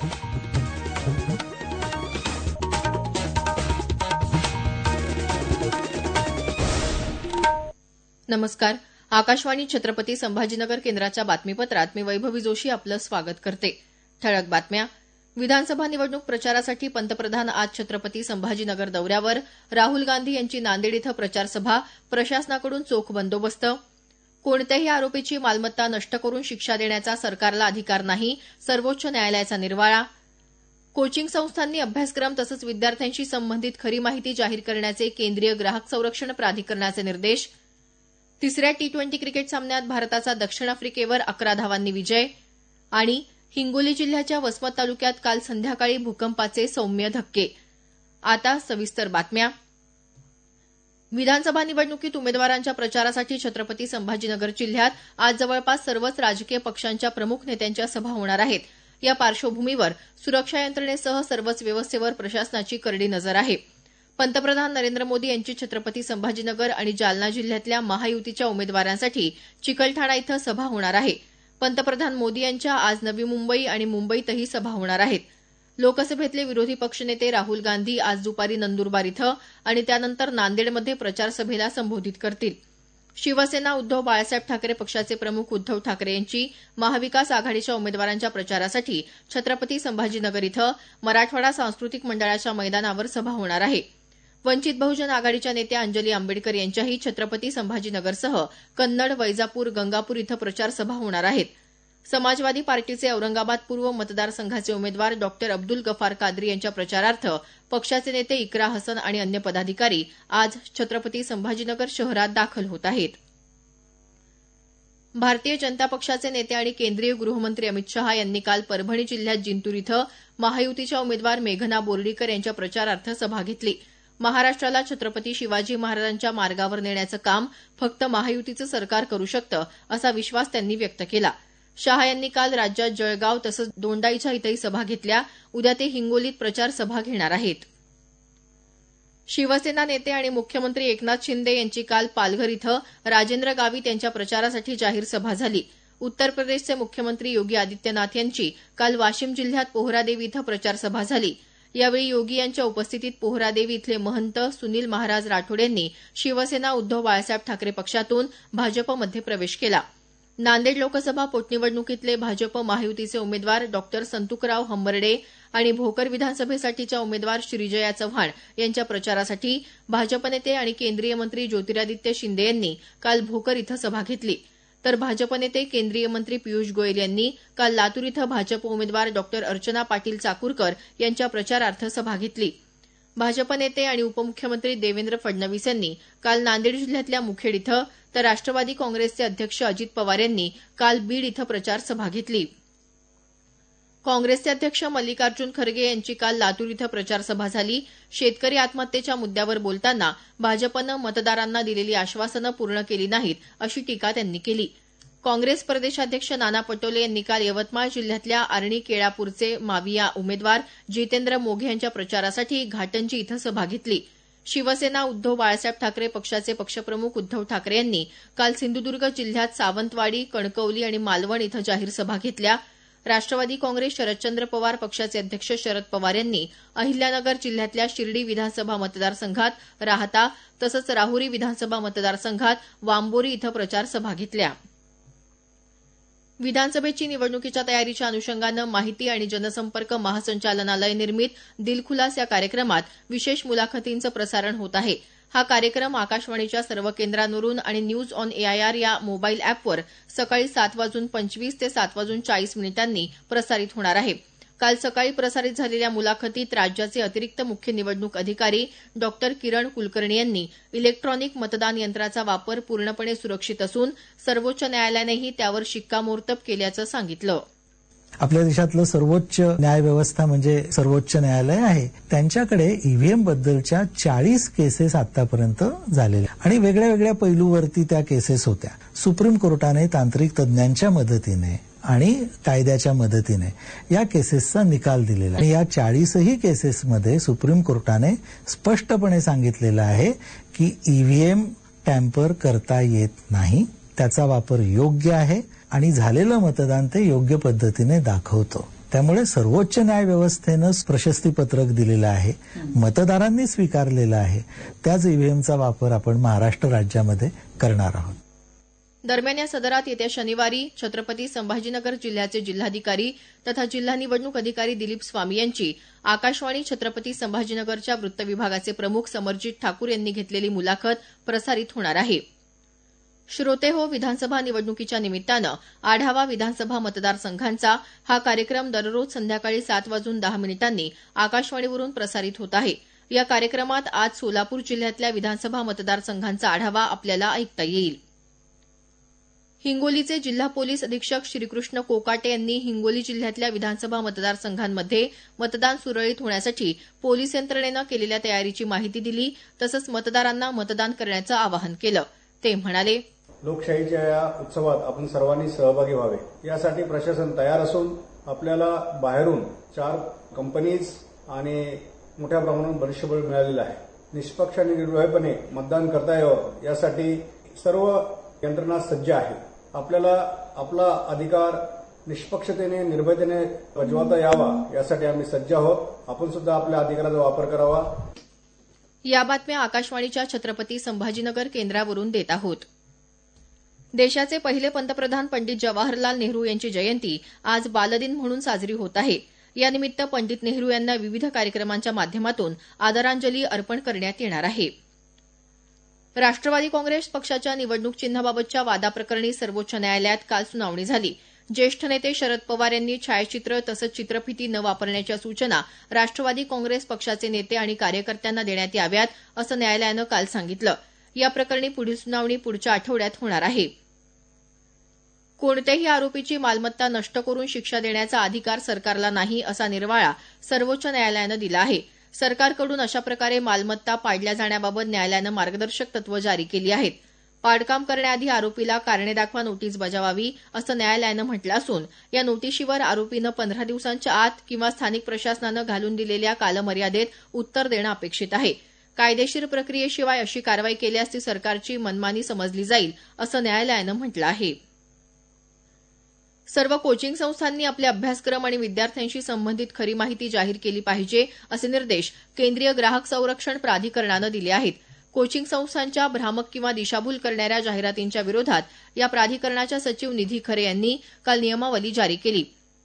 नमस्कार. आकाशवाणी छत्रपती संभाजीनगर केंद्राच्या बातमीपत्रात मी वैभवी जोशी आपलं स्वागत करते. ठळक बातम्या. विधानसभा निवडणूक प्रचारासाठी पंतप्रधान आज छत्रपती संभाजीनगर दौऱ्यावर. राहुल गांधी यांची नांदेड इथं प्रचारसभा. प्रशासनाकडून चोख बंदोबस्त. कोणत्याही आरोपीची मालमत्ता नष्ट करून शिक्षा देण्याचा सरकारला अधिकार नाही, सर्वोच्च न्यायालयाचा निर्वाळा. कोचिंग संस्थांनी अभ्यासक्रम तसंच विद्यार्थ्यांशी संबंधित खरी माहिती जाहीर करण्याचे केंद्रीय ग्राहक संरक्षण प्राधिकरणाचे निर्देश. तिसऱ्या टी20 क्रिकेट सामन्यात भारताचा दक्षिण आफ्रिकेवर 11 धावांनी विजय. आणि हिंगोली जिल्ह्याच्या वसमत तालुक्यात काल संध्याकाळी भूकंपाचे सौम्य धक्के. आता सविस्तर बातम्या. विधानसभा निवडणुकीत उमेदवारांच्या प्रचारासाठी छत्रपती संभाजीनगर जिल्ह्यात आज जवळपास सर्वच राजकीय पक्षांच्या प्रमुख नेत्यांच्या सभा होणार आहेत. या पार्श्वभूमीवर सुरक्षा यंत्रणेसह सर्वच व्यवस्थेवर प्रशासनाची करडी नजर आहे. पंतप्रधान नरेंद्र मोदी यांची छत्रपती संभाजीनगर आणि जालना जिल्ह्यातल्या महायुतीच्या उमेदवारांसाठी चिकलठाणा इथं सभा होणार आहे. पंतप्रधान मोदी यांच्या आज नवी मुंबई आणि मुंबईतही सभा होणार आहेत. लोकसभेतले विरोधी पक्षनेते राहुल गांधी आज दुपारी नंदुरबार इथं आणि त्यानंतर नांदेडमध्ये प्रचारसभेला संबोधित करतील. शिवसेना उद्धव बाळासाहेब ठाकरे पक्षाचे प्रमुख उद्धव ठाकरे यांची महाविकास आघाडीच्या उमेदवारांच्या प्रचारासाठी छत्रपती संभाजीनगर इथं मराठवाडा सांस्कृतिक मंडळाच्या मैदानावर सभा होणार आहे. वंचित बहुजन आघाडीच्या नेत्या अंजली आंबेडकर यांच्याही छत्रपती संभाजीनगरसह कन्नड, वैजापूर, गंगापूर इथं प्रचार सभा होणार आहेत. समाजवादी पार्टीचे औरंगाबाद पूर्व मतदारसंघाचे उमेदवार डॉ. अब्दुल गफार कादरी यांच्या प्रचारार्थ पक्षाचे नेते इक्रा हसन आणि अन्य पदाधिकारी आज छत्रपती संभाजीनगर शहरात दाखल होत आहेत. भारतीय जनता पक्षाचे नेते आणि केंद्रीय गृहमंत्री अमित शहा यांनी काल परभणी जिल्ह्यात जिंतूर इथं महायुतीच्या उमेदवार मेघना बोर्डीकर यांच्या प्रचारार्थ सभा घेतली. महाराष्ट्राला छत्रपती शिवाजी महाराजांच्या मार्गावर नेण्याचं काम फक्त महायुतीचं सरकार करू शकतं असा विश्वास त्यांनी व्यक्त केला. शहा यांनी काल राज्यात जळगाव तसंच दोंडाईच्या इथंही सभा घेतल्या. उद्या ते हिंगोलीत प्रचार सभा घेणार आहेत. शिवसेना नेते आणि मुख्यमंत्री एकनाथ शिंदे यांची काल पालघर इथं राजेंद्र गावित यांच्या प्रचारासाठी जाहीर सभा झाली. उत्तर प्रदेशचे मुख्यमंत्री योगी आदित्यनाथ यांची काल वाशिम जिल्ह्यात पोहरादेवी इथं प्रचार सभा झाली. यावेळी योगी यांच्या उपस्थितीत पोहरादेवी इथले महंत सुनील महाराज राठोड यांनी शिवसेना उद्धव बाळासाहेब ठाकरे पक्षातून भाजपमध्ये प्रवेश केला. नांदेड लोकसभा पोटनिवडणुकीतले भाजप महायुतीचे उमेदवार डॉ. संतुकराव हंबर्डे आणि भोकर विधानसभेसाठीच्या उमेदवार श्रीजया चव्हाण यांच्या प्रचारासाठी भाजप नेते आणि केंद्रीय मंत्री ज्योतिरादित्य शिंदे यांनी काल भोकर इथं सभा घेतली. तर भाजप नेते केंद्रीय मंत्री पियुष गोयल यांनी काल लातूर इथं भाजप उमेदवार डॉ. अर्चना पाटील चाकूरकर यांच्या प्रचारार्थ सभा घेतली. भाजप नेते आणि उपमुख्यमंत्री देवेंद्र फडणवीस यांनी काल नांदेड जिल्ह्यातल्या मुखेड इथं तर राष्ट्रवादी काँग्रेसचे अध्यक्ष अजित पवार यांनी काल बीड इथं प्रचार सभा घेतली. काँग्रेसचे अध्यक्ष मल्लिकार्जुन खरगे यांची काल लातूर इथं प्रचार सभा झाली. शेतकरी आत्महत्येच्या मुद्द्यावर बोलताना भाजपनं मतदारांना दिलेली आश्वासनं पूर्ण केली नाहीत अशी टीका त्यांनी केली. काँग्रेस प्रदेशाध्यक्ष नाना पटोले यांनी काल यवतमाळ जिल्ह्यातल्या आर्णी केळापूरचे माविया उमेदवार जितेंद्र मोघे यांच्या प्रचारासाठी घाटंजी इथं सभा घेतली. शिवसेना उद्धव बाळासाहेब ठाकरे पक्षाचे पक्षप्रमुख उद्धव ठाकरे यांनी काल सिंधुदुर्ग जिल्ह्यात सावंतवाडी, कणकवली आणि मालवण इथं जाहीर सभा घेतल्या. राष्ट्रवादी काँग्रेस शरदचंद्र पवार पक्षाचे अध्यक्ष शरद पवार यांनी अहिल्यानगर जिल्ह्यातल्या शिर्डी विधानसभा मतदारसंघात राहता तसंच राहुरी विधानसभा मतदारसंघात वांबोरी इथं प्रचार सभा घेतल्या. विधानसभेची निवडणुकीच्या तयारीच्या अनुषंगानं माहिती आणि जनसंपर्क महासंचालनालय निर्मित दिलखुलास या कार्यक्रमात विशेष मुलाखतींचं प्रसारण होत आहे. हा कार्यक्रम आकाशवाणीच्या सर्व केंद्रांवरून आणि न्यूज ऑन एआयआर या मोबाईल अॅपवर सकाळी 7:25 ते 7:40 प्रसारित होणार आहे. काल सकाळी प्रसारित झालेल्या मुलाखतीत राज्याचे अतिरिक्त मुख्य निवडणूक अधिकारी डॉ. किरण कुलकर्णी यांनी इलेक्ट्रॉनिक मतदान यंत्राचा वापर पूर्णपणे सुरक्षित असून सर्वोच्च न्यायालयानेही त्यावर शिक्कामोर्तब केल्याचं सांगितलं. आपल्या देशातलं सर्वोच्च न्यायव्यवस्था म्हणजे सर्वोच्च न्यायालय आहे. त्यांच्याकडे ईव्हीएम बद्दलच्या 40 केसेस आतापर्यंत झालेल्या आणि वेगळ्या वेगळ्या पैलूवरती त्या केसेस होत्या. सुप्रीम कोर्टाने तांत्रिक तज्ञांच्या मदतीने आणि कायद्याच्या मदतीने या केसेसचा निकाल दिलेला आहे. या 40ही केसेसमध्ये सुप्रीम कोर्टाने स्पष्टपणे सांगितलेलं आहे की ईव्हीएम टॅम्पर करता येत नाही, त्याचा वापर योग्य आहे आणि झालेलं मतदान ते योग्य पद्धतीने दाखवतो. त्यामुळे सर्वोच्च न्याय व्यवस्थेनं प्रशस्तीपत्रक दिलेलं आहे, मतदारांनी स्वीकारलेलं आहे. त्याच ईव्हीएमचा वापर आपण महाराष्ट्र राज्यामध्ये करणार आहोत. दरम्यान या सदरात येत्या शनिवारी छत्रपती संभाजीनगर जिल्ह्याचे जिल्हाधिकारी तथा जिल्हा निवडणूक अधिकारी दिलीप स्वामी यांची आकाशवाणी छत्रपती संभाजीनगरच्या वृत्त विभागाचे प्रमुख समरजित ठाकूर यांनी घेतलेली मुलाखत प्रसारित होणार आहे. श्रोते हो, विधानसभा निवडणुकीच्या निमित्तानं आढावा विधानसभा मतदारसंघांचा हा कार्यक्रम दररोज संध्याकाळी 7:10 आकाशवाणीवरून प्रसारित होत आहे. या कार्यक्रमात आज सोलापूर जिल्ह्यातल्या विधानसभा मतदारसंघांचा आढावा आपल्याला ऐकता येईल. हिंगोलीचे जिल्हा पोलीस अधीक्षक श्रीकृष्ण कोकाटे यांनी हिंगोली जिल्ह्यातल्या विधानसभा मतदारसंघांमध्ये मतदान सुरळीत होण्यासाठी पोलीस यंत्रणेनं केलेल्या तयारीची माहिती दिली. तसंच मतदारांना मतदान करण्याचं आवाहन केलं. ते म्हणाले, लोकशाहीच्या या उत्सवात आपण सर्वांनी सहभागी व्हावे यासाठी प्रशासन तयार असून आपल्याला बाहेरून 4 कंपनीज आणि मोठ्या प्रमाणात मनुष्यबळ मिळालेलं आहे. निष्पक्ष आणि निर्भयपणे मतदान करता यावं यासाठी सर्व यंत्रणा सज्ज आहे. आपल्याला आपला अधिकार निष्पक्षतेने निर्भयतेने बजावता यावा यासाठी आम्ही सज्ज आहोत. आपण सुद्धा आपल्या अधिकाराचा वापर करावा. या बातम्या आकाशवाणीच्या छत्रपती संभाजीनगर केंद्रावरून देत आहोत. देशाचे पहिले पंतप्रधान पंडित जवाहरलाल नेहरू यांची जयंती आज बालदिन म्हणून साजरी होत आहे. यानिमित्त पंडित नेहरू यांना विविध कार्यक्रमांच्या माध्यमातून आदरांजली अर्पण करण्यात येणार आहे. राष्ट्रवादी काँग्रेस पक्षाच्या निवडणूक चिन्हाबाबतच्या वादाप्रकरणी सर्वोच्च न्यायालयात काल सुनावणी झाली. ज्येष्ठ नेते शरद पवार यांनी छायाचित्र तसंच चित्रफिती न वापरण्याच्या सूचना राष्ट्रवादी काँग्रेस पक्षाचे नेते आणि कार्यकर्त्यांना देण्यात याव्यात, असं न्यायालयानं काल सांगितलं. या प्रकरणी पुढील सुनावणी पुढच्या आठवड्यात होणार आहे. कोणत्याही आरोपीची मालमत्ता नष्ट करून शिक्षा देण्याचा अधिकार सरकारला नाही, असा निर्वाळा सर्वोच्च न्यायालयानं दिला आहे. सरकारकडून अशा प्रकारे मालमत्ता पाडल्या जाण्याबाबत न्यायालयानं मार्गदर्शक तत्वं जारी केली आहेत. पाडकाम करण्याआधी आरोपीला कारणे दाखवा नोटीस बजावावी, असं न्यायालयानं म्हटलं असून या नोटीशीवर आरोपीनं 15 दिवसांच्या आत किंवा स्थानिक प्रशासनानं घालून दिलेल्या कालमर्यादेत उत्तर देणं अपेक्षित आहे. कायदेशीर प्रक्रियेशिवाय अशी कारवाई केल्यास ती सरकारची मनमानी समजली जाईल, असं न्यायालयानं म्हटलं आहे. सर्व कोचिंग संस्थांनी आपले अभ्यासक्रम आणि विद्यार्थ्यांशी संबंधित खरी माहिती जाहीर केली पाहिजे, असे निर्देश केंद्रीय ग्राहक संरक्षण प्राधिकरणानं दिले आहेत. कोचिंग संस्थांच्या भ्रामक किंवा दिशाभूल करणाऱ्या जाहिरातींच्या विरोधात या प्राधिकरणाच्या सचिव निधी खरे यांनी काल नियमावली जारी केली.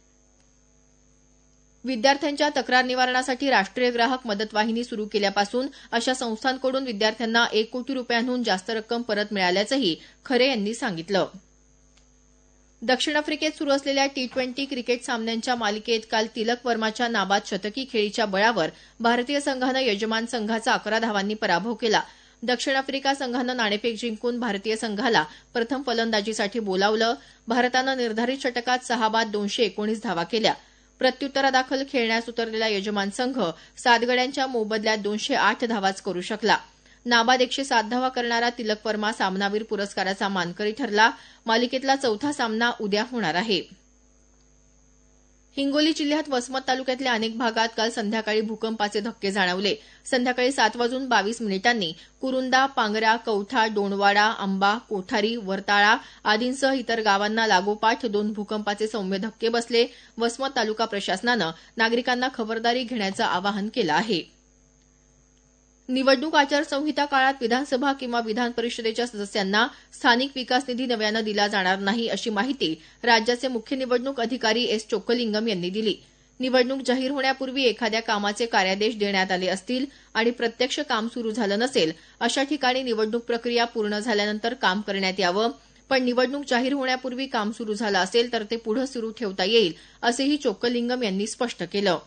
विद्यार्थ्यांच्या तक्रार निवारणासाठी राष्ट्रीय ग्राहक मदत वाहिनी सुरू केल्यापासून अशा संस्थांकडून विद्यार्थ्यांना 1 कोटी रुपयांहून जास्त रक्कम परत मिळाल्याचंही खरे यांनी सांगितलं. दक्षिण आफ्रिकेत सुरू असलेल्या T20 क्रिकेट सामन्यांच्या मालिकेत काल तिलक वर्माच्या नाबाद शतकी खेळीच्या बळावर भारतीय संघानं यजमान संघाचा 11 धावांनी पराभव केला. दक्षिण आफ्रिका संघानं नाणेफेक जिंकून भारतीय संघाला प्रथम फलंदाजीसाठी बोलावलं. भारतानं निर्धारित षटकात 6 बाद 219 धावा केल्या. प्रत्युत्तरादाखल खेळण्यास उतरलेला यजमान संघ 7 गड्यांच्या मोबदल्यात 208 धावाच करू शकला. नाबाद 107 धावा करणारा तिलक वर्मा सामनावीर पुरस्काराचा मानकरी ठरला. मालिकेतला 4था सामना उद्या होणार आहे. हिंगोली जिल्ह्यात वसमत तालुक्यातल्या अनेक भागात काल संध्याकाळी भूकंपाचे धक्के जाणवले. संध्याकाळी 7:22 कुरुंदा, पांगरा, कौठा, डोणवाडा, आंबा, कोठारी, वरताळा आदींसह इतर गावांना लागोपाठ 2 भूकंपाचे सौम्य धक्के बसले. वसमत तालुका प्रशासनानं नागरिकांना खबरदारी घेण्याचं आवाहन केलं आहे. निवडणूक आचारसंहिता काळात विधानसभा किंवा विधान परिषदेच्या सदस्यांना स्थानिक विकास निधी नव्यानं दिला जाणार नाही, अशी माहिती राज्याचे मुख्य निवडणूक अधिकारी एस चोक्कलिंगम यांनी दिली. निवडणूक जाहीर होण्यापूर्वी एखाद्या कामाचे कार्यादेश देण्यात आले असतील आणि प्रत्यक्ष काम सुरू झालं नसेल, अशा ठिकाणी निवडणूक प्रक्रिया पूर्ण झाल्यानंतर काम करण्यात यावं. पण निवडणूक जाहीर होण्यापूर्वी काम सुरू झालं असेल तर ते पुढे सुरू ठेवता येईल, असंही चोक्कलिंगम यांनी स्पष्ट केलं.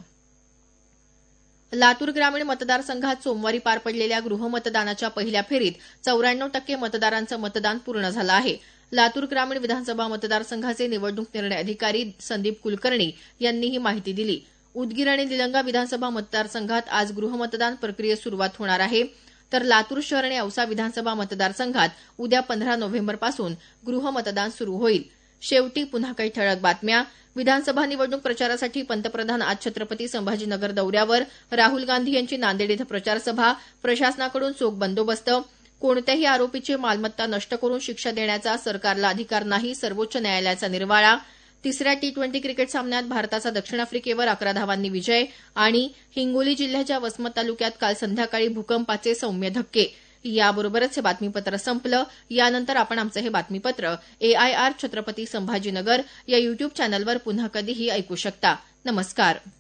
लातूर ग्रामीण मतदारसंघात सोमवारी पार पडलेल्या गृहमतदानाच्या पहिल्या फेरीत 94% मतदारांचं मतदान पूर्ण झालं आहे. लातूर ग्रामीण विधानसभा मतदारसंघाचे निवडणूक निर्णय अधिकारी संदीप कुलकर्णी यांनी ही माहिती दिली. उदगीर आणि निलंगा विधानसभा मतदारसंघात आज गृहमतदान प्रक्रियेस सुरुवात होणार आहे. तर लातूर शहर आणि औसा विधानसभा मतदारसंघात उद्या 15 नोव्हेंबरपासून गृहमतदान सुरू होईल. शेवटी पुन्हा काही ठळक बातम्या. विधानसभा निवडणूक प्रचारासाठी पंतप्रधान आज छत्रपती संभाजीनगर दौऱ्यावर. राहुल गांधी यांची नांदेड इथं प्रचारसभा. प्रशासनाकडून चोख बंदोबस्त. कोणत्याही आरोपीची मालमत्ता नष्ट करून शिक्षा देण्याचा सरकारला अधिकार नाही, सर्वोच्च न्यायालयाचा निर्वाळा. तिसऱ्या टी-20 क्रिकेट सामन्यात भारताचा दक्षिण आफ्रिकेवर 11 धावांनी विजय आणि हिंगोली जिल्ह्याच्या वसमत तालुक्यात काल संध्याकाळी भूकंपाचे सौम्य धक्के. याबरोबरच हे बातमीपत्र संपलं. यानंतर आपण आमचं हे बातमीपत्र AIR छत्रपती संभाजीनगर या YouTube चॅनलवर पुन्हा कधीही ऐकू शकता. नमस्कार.